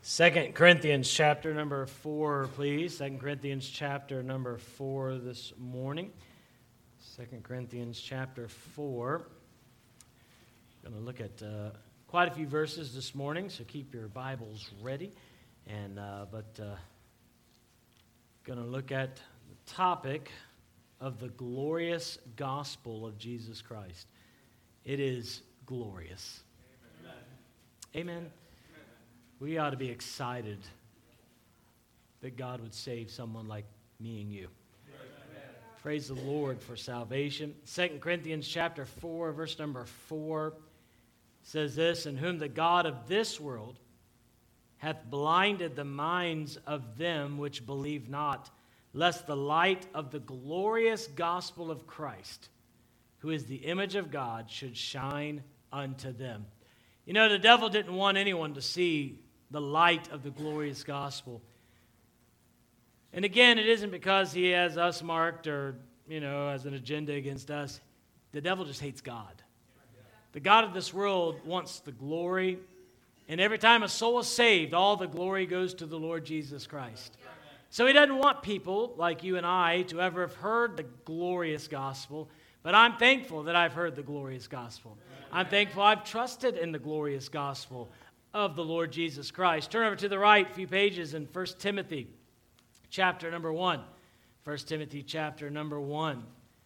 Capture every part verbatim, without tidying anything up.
Second Corinthians chapter number four, please. Second Corinthians chapter number four this morning. Second Corinthians chapter four. I'm going to look at uh, quite a few verses this morning, so keep your Bibles ready. And uh, but uh, going to look at the topic of the glorious gospel of Jesus Christ. It is glorious. Amen. Amen. We ought to be excited that God would save someone like me and you. Amen. Praise the Lord for salvation. Second Corinthians chapter four, verse number four says this, "In whom the God of this world hath blinded the minds of them which believe not, lest the light of the glorious gospel of Christ, who is the image of God, should shine unto them." You know, the devil didn't want anyone to see the light of the glorious gospel. And again, it isn't because he has us marked or, you know, has an agenda against us. The devil just hates God. The God of this world wants the glory. And every time a soul is saved, all the glory goes to the Lord Jesus Christ. So he doesn't want people like you and I to ever have heard the glorious gospel. But I'm thankful that I've heard the glorious gospel. I'm thankful I've trusted in the glorious gospel of the Lord Jesus Christ. Turn over to the right a few pages in First Timothy chapter number one. First Timothy chapter number one.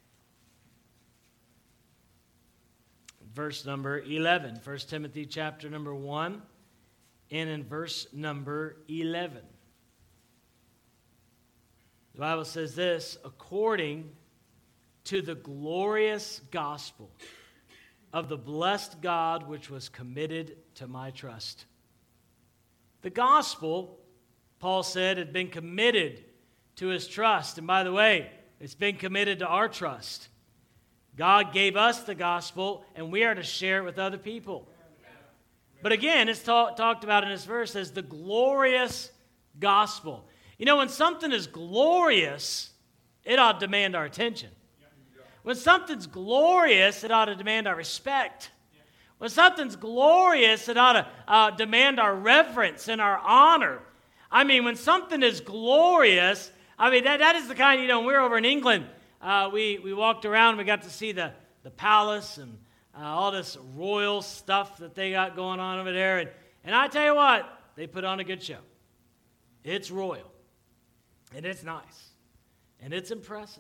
Verse number eleven. First Timothy chapter number one and in verse number eleven. The Bible says this, "According to the glorious gospel of the blessed God which was committed to my trust." The gospel, Paul said, had been committed to his trust. And by the way, it's been committed to our trust. God gave us the gospel, and we are to share it with other people. But again, it's ta- talked about in this verse as the glorious gospel. You know, when something is glorious, it ought to demand our attention. When something's glorious, it ought to demand our respect. When something's glorious, it ought to uh, demand our reverence and our honor. I mean, when something is glorious, I mean, that, that is the kind, you know, when we were over in England, uh, we, we walked around, we got to see the, the palace and uh, all this royal stuff that they got going on over there. And, and I tell you what, they put on a good show. It's royal. And it's nice. And it's impressive.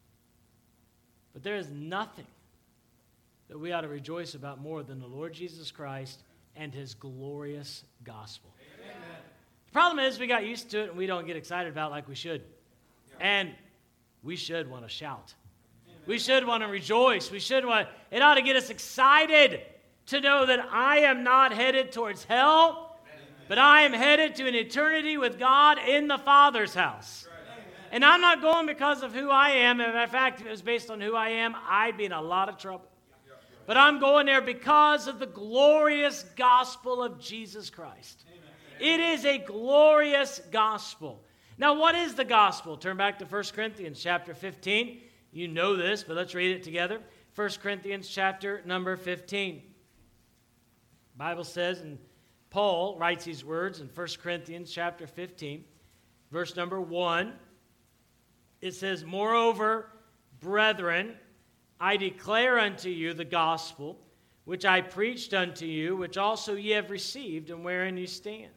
But there is nothing that we ought to rejoice about more than the Lord Jesus Christ and his glorious gospel. Amen. The problem is we got used to it and we don't get excited about it like we should. Yeah. And we should want to shout. Amen. We should want to rejoice. We should want, it ought to get us excited to know that I am not headed towards hell, Amen. But I am headed to an eternity with God in the Father's house. And I'm not going because of who I am. As a matter of fact, if it was based on who I am, I'd be in a lot of trouble. But I'm going there because of the glorious gospel of Jesus Christ. Amen. It is a glorious gospel. Now, what is the gospel? Turn back to First Corinthians chapter fifteen. You know this, but let's read it together. First Corinthians chapter number fifteen. The Bible says, and Paul writes these words in First Corinthians chapter fifteen, verse number one. It says, "Moreover, brethren, I declare unto you the gospel, which I preached unto you, which also ye have received, and wherein ye stand,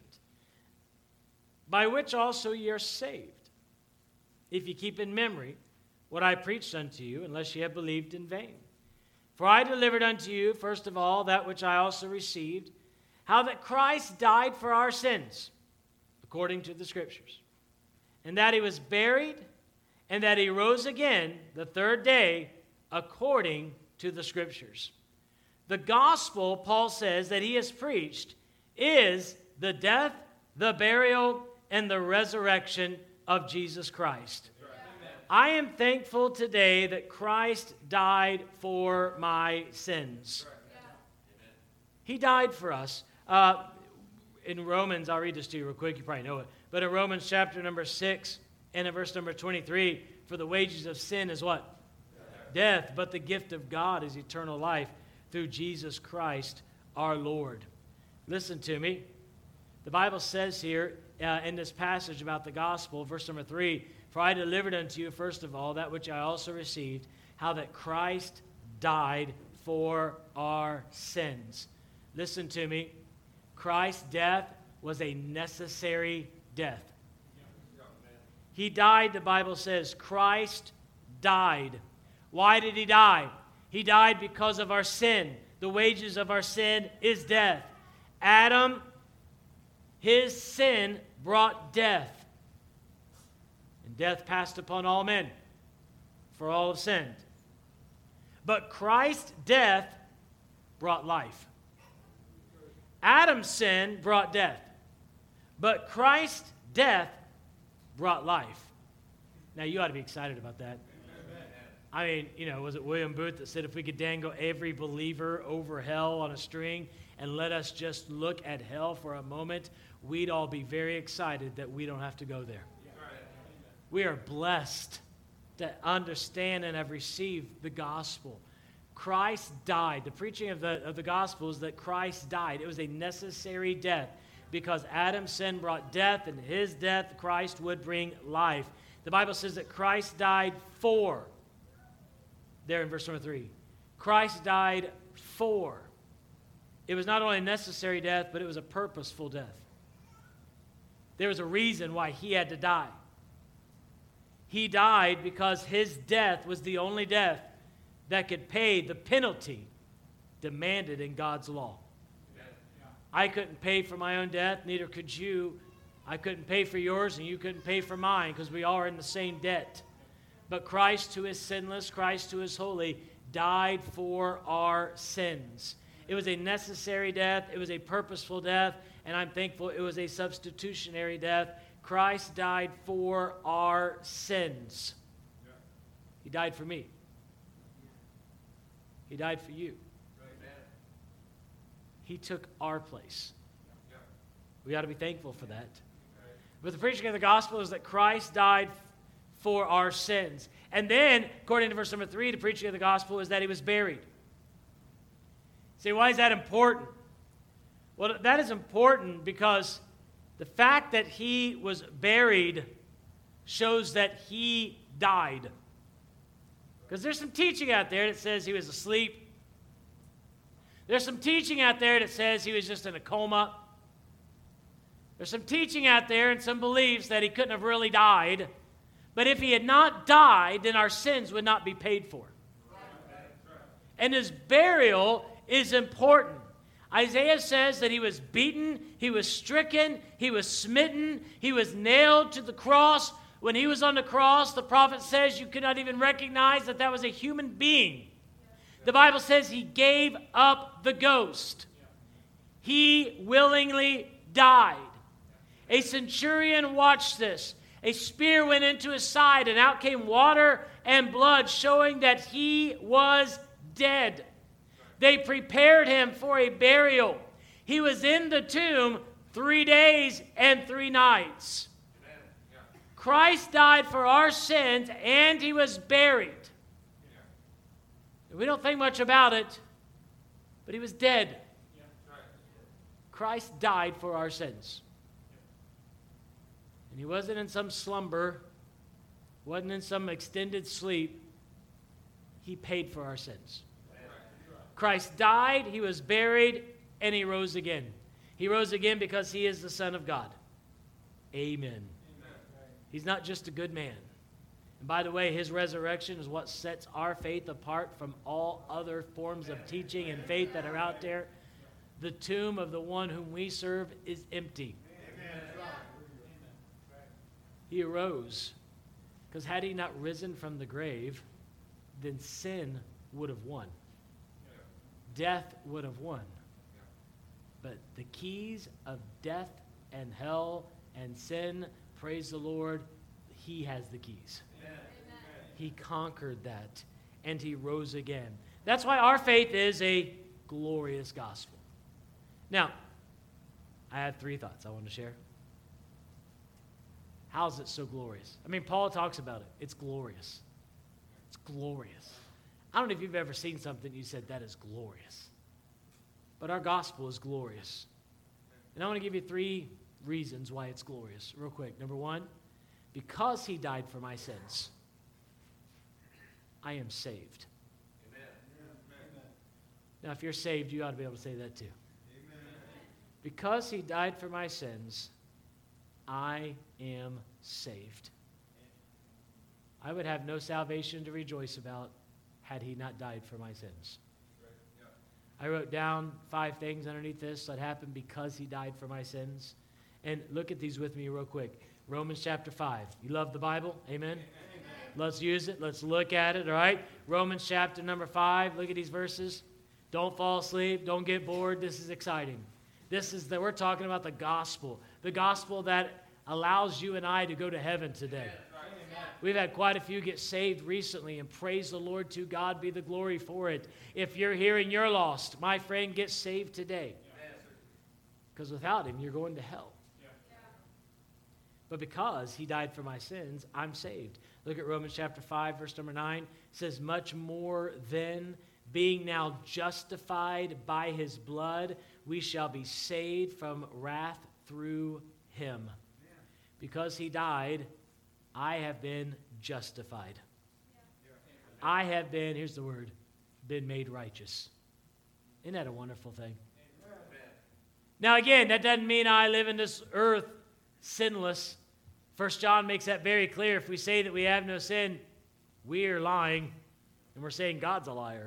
by which also ye are saved, if ye keep in memory what I preached unto you, unless ye have believed in vain. For I delivered unto you, first of all, that which I also received, how that Christ died for our sins, according to the Scriptures, and that he was buried, and that he rose again the third day according to the Scriptures." The gospel, Paul says, that he has preached is the death, the burial, and the resurrection of Jesus Christ. Amen. I am thankful today that Christ died for my sins. Amen. He died for us. Uh, in Romans, I'll read this to you real quick, you probably know it, but in Romans chapter number six, and in verse number twenty-three, "For the wages of sin is what? Death. Death. But the gift of God is eternal life through Jesus Christ our Lord." Listen to me. The Bible says here uh, in this passage about the gospel, verse number three, "For I delivered unto you, first of all, that which I also received, how that Christ died for our sins." Listen to me. Christ's death was a necessary death. He died, the Bible says. Christ died. Why did he die? He died because of our sin. The wages of our sin is death. Adam, his sin brought death. And death passed upon all men, for all have sinned. But Christ's death brought life. Adam's sin brought death. But Christ's death brought life. Now, you ought to be excited about that. I mean, you know, was it William Booth that said if we could dangle every believer over hell on a string and let us just look at hell for a moment, we'd all be very excited that we don't have to go there. We are blessed to understand and have received the gospel. Christ died. The preaching of the, of the gospel is that Christ died. It was a necessary death because Adam's sin brought death, and his death, Christ would bring life. The Bible says that Christ died for, there in verse number three, Christ died for. It was not only a necessary death, but it was a purposeful death. There was a reason why he had to die. He died because his death was the only death that could pay the penalty demanded in God's law. I couldn't pay for my own death, neither could you. I couldn't pay for yours, and you couldn't pay for mine, because we all are in the same debt. But Christ, who is sinless, Christ, who is holy, died for our sins. It was a necessary death. It was a purposeful death, and I'm thankful it was a substitutionary death. Christ died for our sins. He died for me. He died for you. He took our place. We ought to be thankful for that. But the preaching of the gospel is that Christ died for our sins. And then, according to verse number three, the preaching of the gospel is that he was buried. See, why is that important? Well, that is important because the fact that he was buried shows that he died. Because there's some teaching out there that says he was asleep. There's some teaching out there that says he was just in a coma. There's some teaching out there and some beliefs that he couldn't have really died. But if he had not died, then our sins would not be paid for. And his burial is important. Isaiah says that he was beaten, he was stricken, he was smitten, he was nailed to the cross. When he was on the cross, the prophet says you could not even recognize that that was a human being. The Bible says he gave up the ghost. He willingly died. A centurion watched this. A spear went into his side, and out came water and blood, showing that he was dead. They prepared him for a burial. He was in the tomb three days and three nights. Christ died for our sins, and he was buried. We don't think much about it, but he was dead. Christ died for our sins. And he wasn't in some slumber, wasn't in some extended sleep. He paid for our sins. Christ died, he was buried, and he rose again. He rose again because he is the Son of God. Amen. Amen. He's not just a good man. And by the way, his resurrection is what sets our faith apart from all other forms of teaching and faith that are out there. The tomb of the one whom we serve is empty. Amen. He arose. Because had he not risen from the grave, then sin would have won. Death would have won. But the keys of death and hell and sin, praise the Lord, he has the keys. Amen. He conquered that, and he rose again. That's why our faith is a glorious gospel. Now, I had three thoughts I want to share. How is it so glorious? I mean, Paul talks about it. It's glorious. It's glorious. I don't know if you've ever seen something you said, that is glorious. But our gospel is glorious. And I want to give you three reasons why it's glorious, real quick. Number one, because he died for my sins, I am saved. Amen. Now, if you're saved, you ought to be able to say that too. Amen. Because he died for my sins, I am saved. I would have no salvation to rejoice about had he not died for my sins. I wrote down five things underneath this that happened because he died for my sins. And look at these with me real quick. Romans chapter five. You love the Bible? Amen? Amen. Let's use it. Let's look at it, all right? Romans chapter number five. Look at these verses. Don't fall asleep. Don't get bored. This is exciting. This is that we're talking about the gospel. The gospel that allows you and I to go to heaven today. We've had quite a few get saved recently, and praise the Lord, to God be the glory for it. If you're here and you're lost, my friend, get saved today. Because without him, you're going to hell. But because he died for my sins, I'm saved. Look at Romans chapter five, verse number nine. It says, much more then, being now justified by his blood, we shall be saved from wrath through him. Because he died, I have been justified. I have been, here's the word, been made righteous. Isn't that a wonderful thing? Now again, that doesn't mean I live in this earth sinless. First John makes that very clear. If we say that we have no sin, we are lying, and we're saying God's a liar.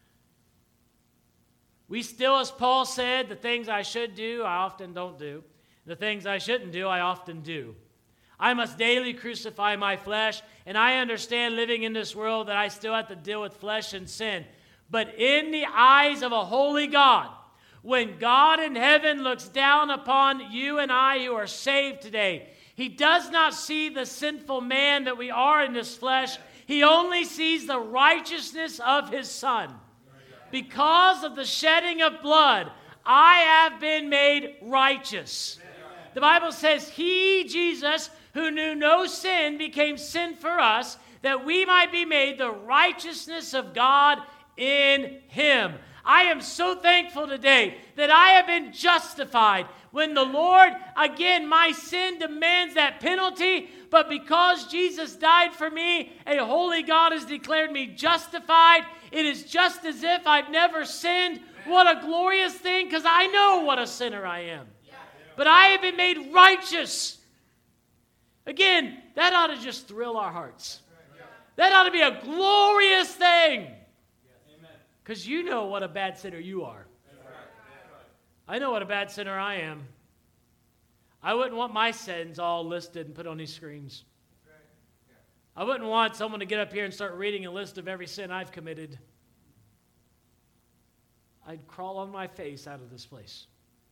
We still, as Paul said, the things I should do, I often don't do. The things I shouldn't do, I often do. I must daily crucify my flesh, and I understand living in this world that I still have to deal with flesh and sin. But in the eyes of a holy God, when God in heaven looks down upon you and I who are saved today, he does not see the sinful man that we are in this flesh. He only sees the righteousness of his Son. Because of the shedding of blood, I have been made righteous. The Bible says, he, Jesus, who knew no sin, became sin for us, that we might be made the righteousness of God in him. I am so thankful today that I have been justified. When the Lord, again, my sin demands that penalty, but because Jesus died for me, a holy God has declared me justified. It is just as if I've never sinned. What a glorious thing, because I know what a sinner I am. But I have been made righteous. Again, that ought to just thrill our hearts. That ought to be a glorious thing. Because you know what a bad sinner you are. I know what a bad sinner I am. I wouldn't want my sins all listed and put on these screens. I wouldn't want someone to get up here and start reading a list of every sin I've committed. I'd crawl on my face out of this place.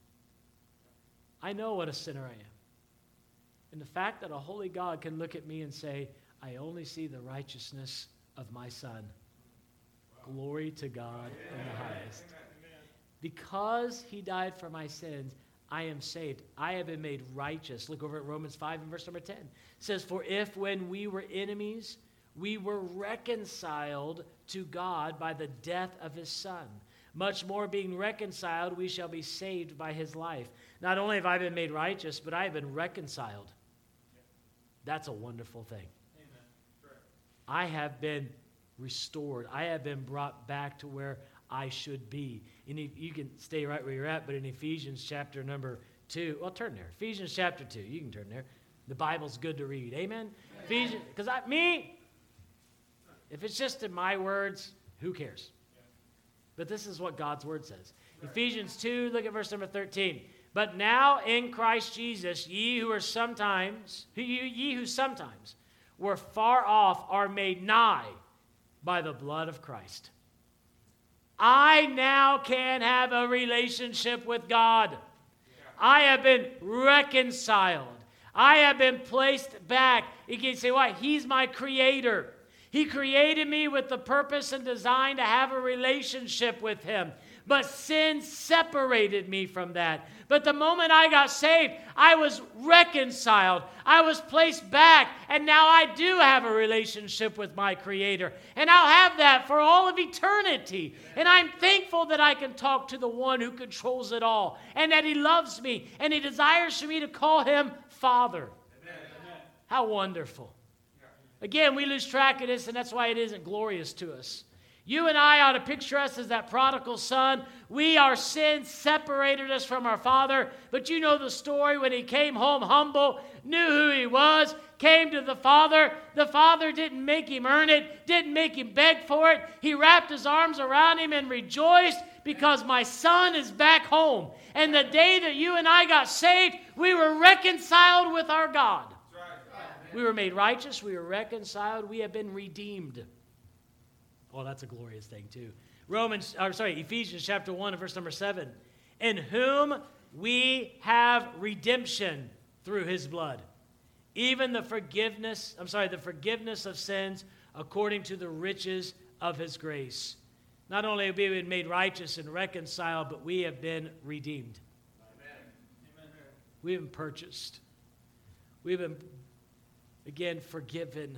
I know what a sinner I am. And the fact that a holy God can look at me and say, I only see the righteousness of my Son. Wow. Glory to God in the highest. Amen. Because he died for my sins, I am saved. I have been made righteous. Look over at Romans five and verse number ten. It says, for if when we were enemies, we were reconciled to God by the death of his Son, much more being reconciled, we shall be saved by his life. Not only have I been made righteous, but I have been reconciled. That's a wonderful thing. Amen. I have been restored. I have been brought back to where I should be. And you can stay right where you're at, but in Ephesians chapter number two, well, turn there. Ephesians chapter two, you can turn there. The Bible's good to read. Amen? Amen. Ephesians, because I, me, if it's just in my words, who cares? But this is what God's word says. Right. Ephesians two, look at verse number thirteen. But now in Christ Jesus, ye who are sometimes, ye who sometimes were far off are made nigh by the blood of Christ. I now can have a relationship with God. I have been reconciled. I have been placed back. You can say, why? He's my creator. He created me with the purpose and design to have a relationship with him. But sin separated me from that. But the moment I got saved, I was reconciled. I was placed back. And now I do have a relationship with my Creator. And I'll have that for all of eternity. And I'm thankful that I can talk to the one who controls it all. And that He loves me. And He desires for me to call Him Father. Amen. How wonderful. Again, we lose track of this, and that's why it isn't glorious to us. You and I ought to picture us as that prodigal son. We, our sins separated us from our father. But you know the story when he came home humble, knew who he was, came to the father. The father didn't make him earn it, didn't make him beg for it. He wrapped his arms around him and rejoiced because my son is back home. And the day that you and I got saved, we were reconciled with our God. We were made righteous. We were reconciled. We have been redeemed. Oh, that's a glorious thing too. Romans, or sorry, Ephesians chapter one and verse number seven. In whom we have redemption through His blood, even the forgiveness, I'm sorry, the forgiveness of sins according to the riches of His grace. Not only have we been made righteous and reconciled, but we have been redeemed. Amen. We've been purchased. We've been, again, forgiven.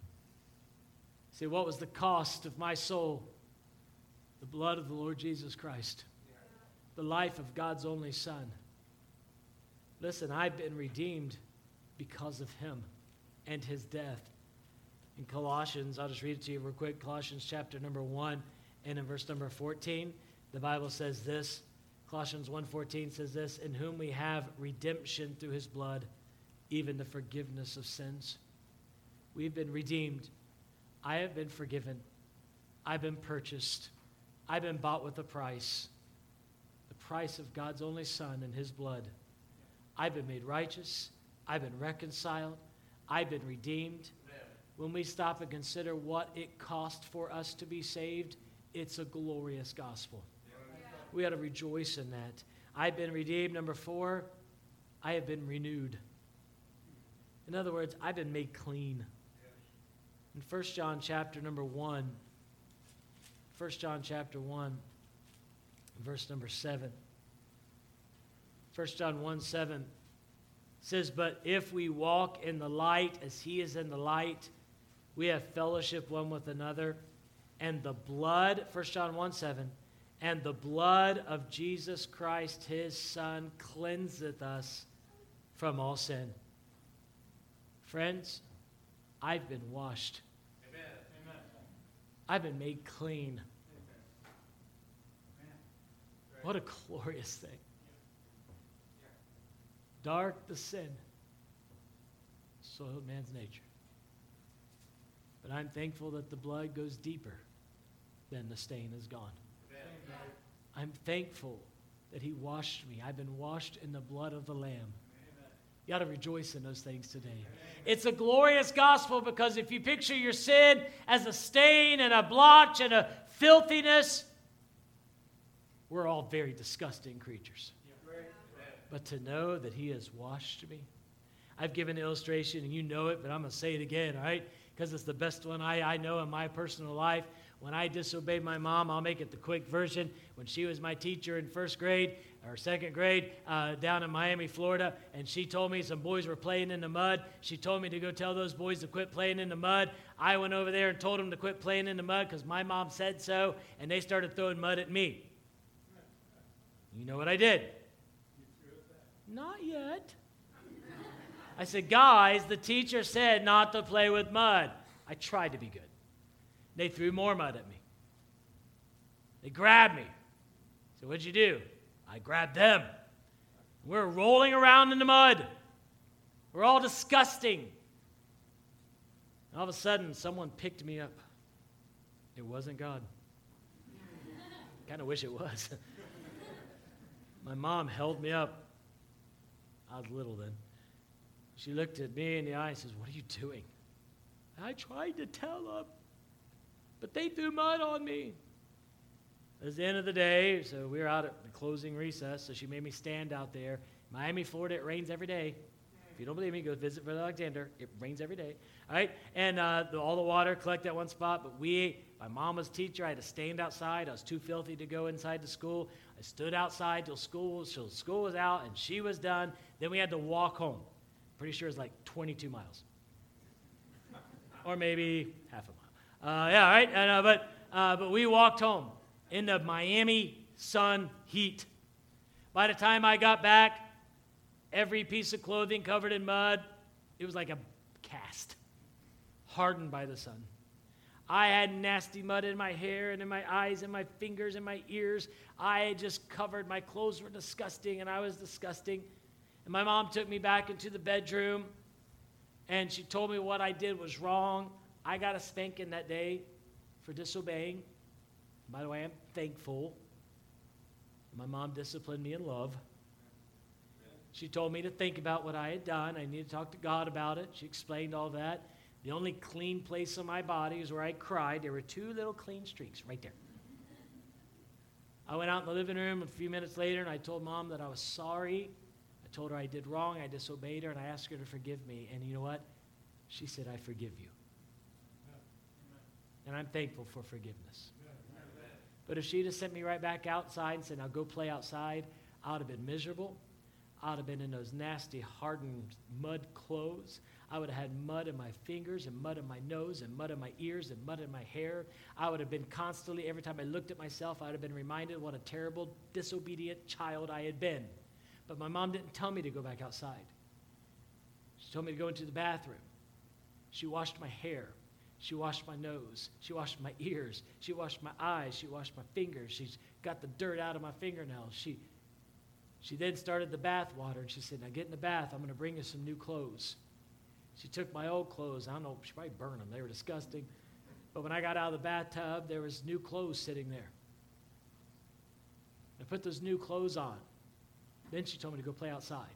See, what was the cost of my soul? The blood of the Lord Jesus Christ. The life of God's only Son. Listen, I've been redeemed because of Him and His death. In Colossians, I'll just read it to you real quick. Colossians chapter number one and in verse number fourteen, the Bible says this. Colossians one fourteen says this, in whom we have redemption through His blood, even the forgiveness of sins. We've been redeemed. I have been forgiven. I've been purchased. I've been bought with a price. The price of God's only Son and His blood. I've been made righteous. I've been reconciled. I've been redeemed. Amen. When we stop and consider what it cost for us to be saved, it's a glorious gospel. Yeah. We ought to rejoice in that. I've been redeemed. Number four, I have been renewed. In other words, I've been made clean. In First John chapter number one, First John chapter one, verse number seven. First John one seven says, but if we walk in the light as He is in the light, we have fellowship one with another. And the blood, First John one seven, and the blood of Jesus Christ, His Son, cleanseth us from all sin. Friends, I've been washed. Amen. Amen. I've been made clean. Amen. What a glorious thing. Dark the sin soiled man's nature. But I'm thankful that the blood goes deeper than the stain is gone. Amen. I'm thankful that He washed me. I've been washed in the blood of the Lamb. You ought to rejoice in those things today. Amen. It's a glorious gospel because if you picture your sin as a stain and a blotch and a filthiness, we're all very disgusting creatures. Yeah. But to know that He has washed me. I've given an illustration and you know it, but I'm going to say it again, all right? Because it's the best one I, I know in my personal life. When I disobeyed my mom, I'll make it the quick version. When she was my teacher in first grade or second grade uh, down in Miami, Florida, and she told me some boys were playing in the mud. She told me to go tell those boys to quit playing in the mud. I went over there and told them to quit playing in the mud because my mom said so, and they started throwing mud at me. You know what I did? Not yet. I said, guys, the teacher said not to play with mud. I tried to be good. They threw more mud at me. They grabbed me. So what'd you do? I grabbed them. We're rolling around in the mud. We're all disgusting. And all of a sudden, someone picked me up. It wasn't God. Kind of wish it was. My mom held me up. I was little then. She looked at me in the eye and says, what are you doing? And I tried to tell them, but they threw mud on me. It was the end of the day, so we were out at the closing recess, so she made me stand out there. Miami, Florida, it rains every day. If you don't believe me, go visit Brother Alexander. It rains every day. All right? And uh, the, all the water collected at one spot. But we, my mom was a teacher. I had to stand outside. I was too filthy to go inside the school. I stood outside till school, till school was out, and she was done. Then we had to walk home. Pretty sure it's like twenty-two miles. Or maybe half a mile. Uh, yeah, all right? And, uh, but, uh, but we walked home in the Miami sun heat. By the time I got back, every piece of clothing covered in mud, it was like a cast, hardened by the sun. I had nasty mud in my hair and in my eyes and my fingers and my ears. I had just covered, my clothes were disgusting and I was disgusting. And my mom took me back into the bedroom and she told me what I did was wrong. I got a spanking that day for disobeying. By the way, I'm thankful. My mom disciplined me in love. She told me to think about what I had done. I needed to talk to God about it. She explained all that. The only clean place on my body is where I cried. There were two little clean streaks right there. I went out in the living room a few minutes later, and I told Mom that I was sorry. I told her I did wrong. I disobeyed her, and I asked her to forgive me. And you know what? She said, I forgive you. And I'm thankful for forgiveness. But if she'd have sent me right back outside and said, now go play outside, I would have been miserable. I would have been in those nasty, hardened mud clothes. I would have had mud in my fingers and mud in my nose and mud in my ears and mud in my hair. I would have been constantly, every time I looked at myself, I would have been reminded what a terrible, disobedient child I had been. But my mom didn't tell me to go back outside. She told me to go into the bathroom. She washed my hair. She washed my nose. She washed my ears. She washed my eyes. She washed my fingers. She's got the dirt out of my fingernails. She She then started the bath water, and she said, now get in the bath. I'm going to bring you some new clothes. She took my old clothes. I don't know, she probably burned them. They were disgusting. But when I got out of the bathtub, there was new clothes sitting there. I put those new clothes on. Then she told me to go play outside.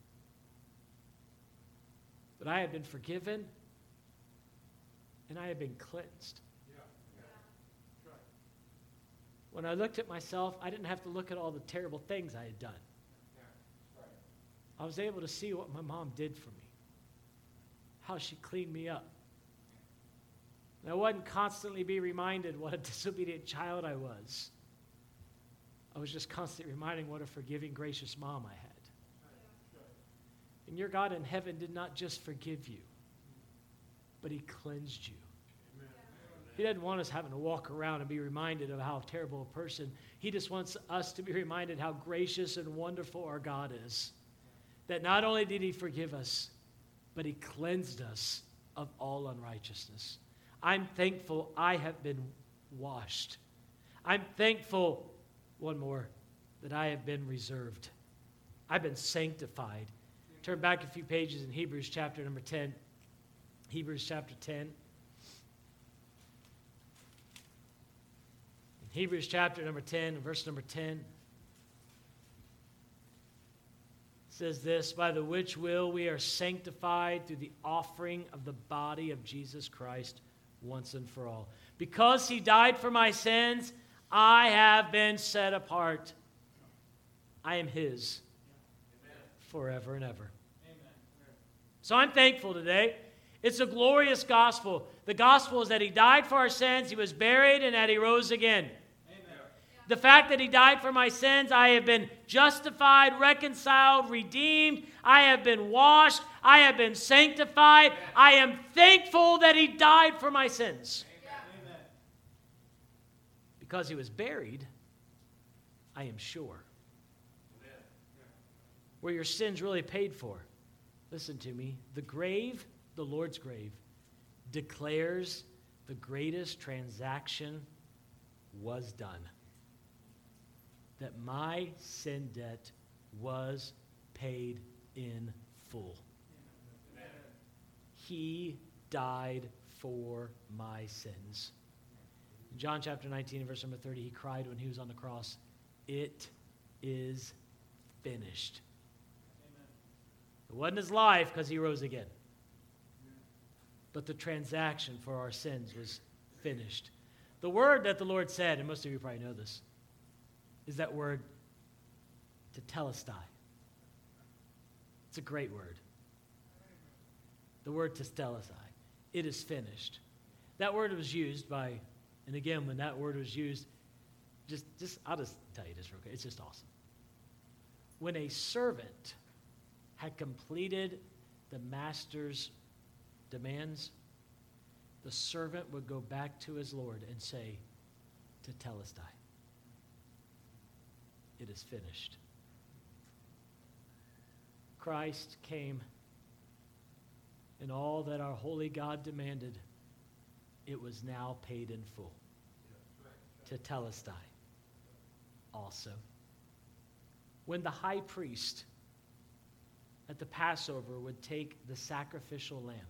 But I had been forgiven, and I had been cleansed. Yeah. Yeah. That's right. When I looked at myself, I didn't have to look at all the terrible things I had done. Yeah. That's right. I was able to see what my mom did for me, how she cleaned me up. And I wasn't constantly be reminded what a disobedient child I was. I was just constantly reminding what a forgiving, gracious mom I had. And your God in heaven did not just forgive you, but he cleansed you. Amen. He doesn't want us having to walk around and be reminded of how terrible a person. He just wants us to be reminded how gracious and wonderful our God is. That not only did he forgive us, but he cleansed us of all unrighteousness. I'm thankful I have been washed. I'm thankful, one more, that I have been reserved. I've been sanctified. Turn back a few pages in Hebrews chapter number ten. Hebrews chapter ten. In Hebrews chapter number ten, verse number ten, it says this, by the which will we are sanctified through the offering of the body of Jesus Christ once and for all. Because he died for my sins, I have been set apart. I am his forever and ever. Amen. So I'm thankful today. It's a glorious gospel. The gospel is that he died for our sins, he was buried, and that he rose again. Amen. The fact that he died for my sins, I have been justified, reconciled, redeemed. I have been washed. I have been sanctified. I am thankful that he died for my sins. Amen. Because he was buried, I am sure. Were your sins really paid for? Listen to me. The grave, the Lord's grave, declares the greatest transaction was done. That my sin debt was paid in full. Amen. He died for my sins. In John chapter nineteen, verse number thirty, he cried when he was on the cross, it is finished. It wasn't his life because he rose again. But the transaction for our sins was finished. The word that the Lord said, and most of you probably know this, is that word tetelestai. It's a great word. The word testelestai. It is finished. That word was used by, and again, when that word was used, just, just I'll just tell you this real quick. It's just awesome. When a servant had completed the master's demands, the servant would go back to his Lord and say, tetelestai. It is finished. Christ came, and all that our holy God demanded, it was now paid in full. Tetelestai. Also, when the high priest at the Passover would take the sacrificial lamb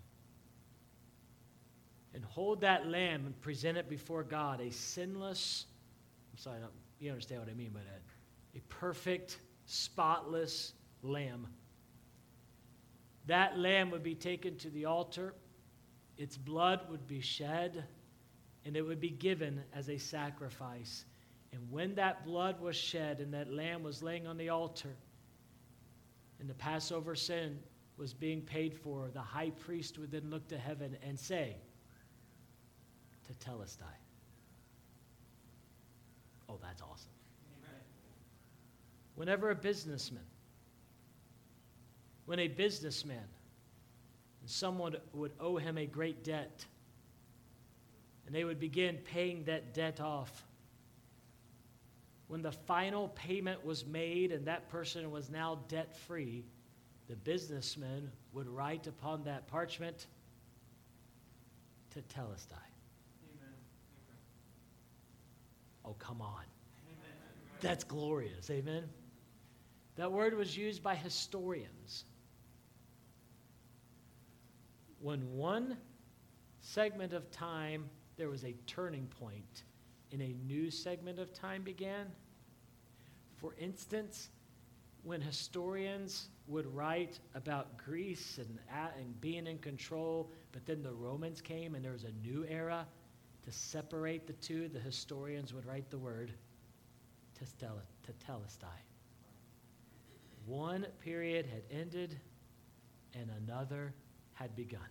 and hold that lamb and present it before God, a sinless, I'm sorry, you understand what I mean by that, a perfect, spotless lamb. That lamb would be taken to the altar, its blood would be shed, and it would be given as a sacrifice. And when that blood was shed and that lamb was laying on the altar, and the Passover sin was being paid for, the high priest would then look to heaven and say, tetelestai. Oh, that's awesome. Amen. Whenever a businessman, when a businessman, and someone would owe him a great debt, and they would begin paying that debt off, when the final payment was made and that person was now debt-free, the businessman would write upon that parchment, tetelestai. Amen. Oh, come on. Amen. That's glorious. Amen. That word was used by historians. When one segment of time, there was a turning point, and a new segment of time began. For instance, when historians would write about Greece and, and being in control, but then the Romans came and there was a new era, to separate the two, the historians would write the word tetelestai. One period had ended and another had begun.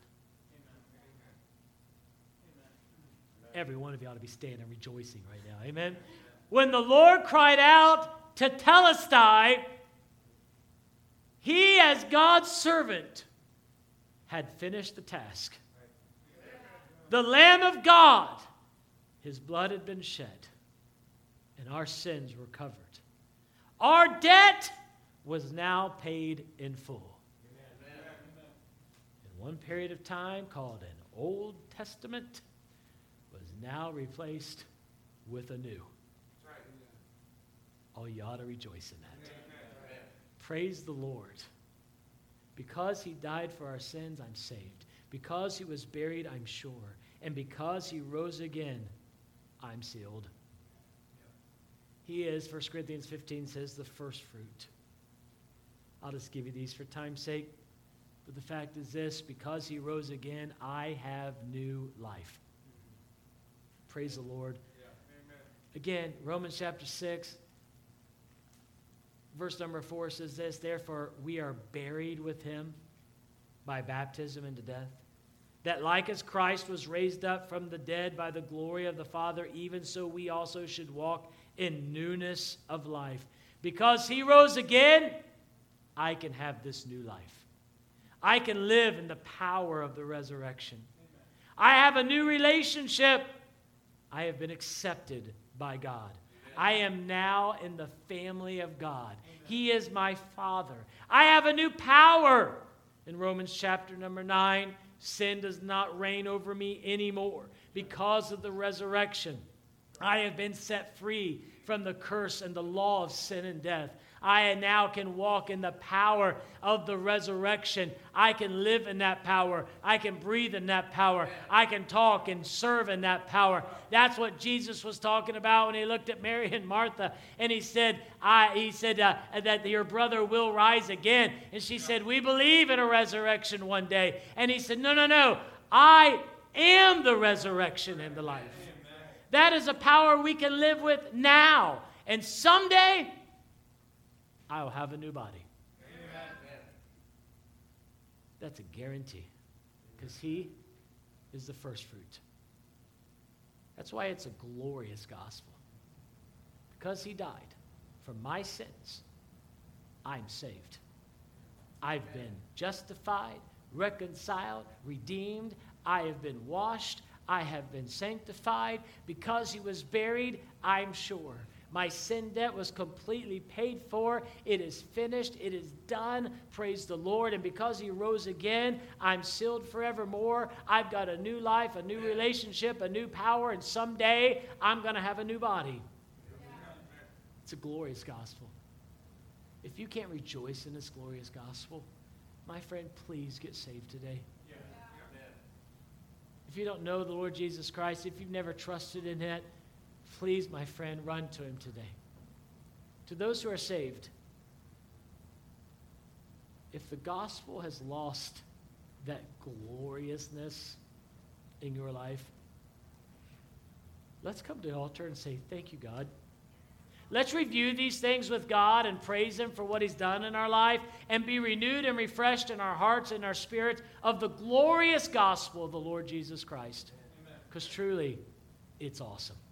Every one of you ought to be standing and rejoicing right now. Amen? When the Lord cried out, tetelestai, he, as God's servant, had finished the task. The Lamb of God, his blood had been shed, and our sins were covered. Our debt was now paid in full. In one period of time called an Old Testament, now replaced with a new. Oh, you ought to rejoice in that. Amen. Praise the Lord. Because he died for our sins, I'm saved. Because he was buried, I'm sure. And because he rose again, I'm sealed. He is, First Corinthians fifteen says, the first fruit. I'll just give you these for time's sake. But the fact is this, because he rose again, I have new life. Praise the Lord. Yeah. Again, Romans chapter six, verse number four says this, therefore we are buried with him by baptism into death, that like as Christ was raised up from the dead by the glory of the Father, even so we also should walk in newness of life. Because he rose again, I can have this new life. I can live in the power of the resurrection. Amen. I have a new relationship. I have been accepted by God. Amen. I am now in the family of God. Amen. He is my Father. I have a new power. In Romans chapter number nine, sin does not reign over me anymore because of the resurrection. I have been set free from the curse and the law of sin and death. I now can walk in the power of the resurrection. I can live in that power. I can breathe in that power. I can talk and serve in that power. That's what Jesus was talking about when he looked at Mary and Martha, and he said, I, he said uh, that your brother will rise again. And she said, we believe in a resurrection one day. And he said, no, no, no. I am the resurrection and the life. That is a power we can live with now. And someday, I will have a new body. Amen. That's a guarantee. because he is the first fruit. That's why it's a glorious gospel. Because he died for my sins, I'm saved. I've been justified, reconciled, redeemed. I have been washed. I have been sanctified. Because he was buried, I'm sure. My sin debt was completely paid for. It is finished. It is done. Praise the Lord. And because he rose again, I'm sealed forevermore. I've got a new life, a new relationship, a new power, and someday I'm going to have a new body. It's a glorious gospel. If you can't rejoice in this glorious gospel, my friend, please get saved today. If you don't know the Lord Jesus Christ, if you've never trusted in it, please, my friend, run to him today. To those who are saved, if the gospel has lost that gloriousness in your life, let's come to the altar and say, thank you, God. Let's review these things with God and praise him for what he's done in our life and be renewed and refreshed in our hearts and our spirits of the glorious gospel of the Lord Jesus Christ. Because truly, it's awesome.